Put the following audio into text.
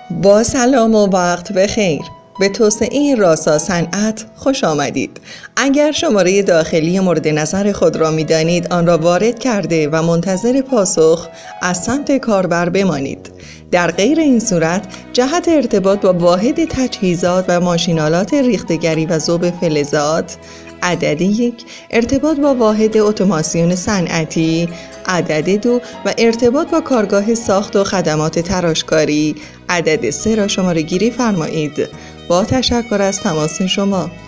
با سلام و وقت بخیر. به توسعه راسا صنعت خوش آمدید. اگر شماره داخلی مورد نظر خود را می‌دانید، آن را وارد کرده و منتظر پاسخ از سمت کاربر بمانید. در غیر این صورت جهت ارتباط با واحد تجهیزات و ماشین‌آلات ریختگری و ذوب فلزات، عدد 1 ارتباط با واحد اتوماسیون صنعتی، عدد 2 و ارتباط با کارگاه ساخت و خدمات تراشکاری، عدد 3 را شماره گیری فرمایید. با تشکر از تماس شما.